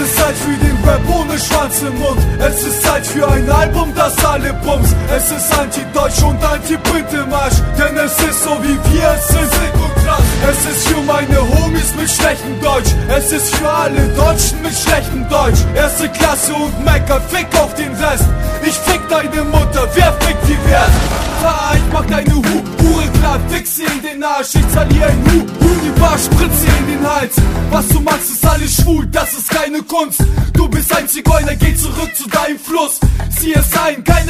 ist Zeit für den Rap ohne Schwanz im Mund. Es ist Zeit für ein Album, das alle bumst. Es ist anti-deutsch und anti-Print im Arsch, denn es ist so wie wir es sind. Es ist für meine Homies mit schlechtem Deutsch. Es ist für alle Deutschen mit schlechtem Deutsch. Erste Klasse und Mecker, fick auf den Rest. Ich fick deine Mutter, wer fickt die Wert? Ich mach deine Hure klar, fix sie in den Arsch. Ich zahl ihr ein die Bar, spritze in den Hals. Was du machst ist alles schwul, das ist keine Kunst. Du bist ein Zigeuner, geh zurück zu deinem Fluss. Sieh es ein, keine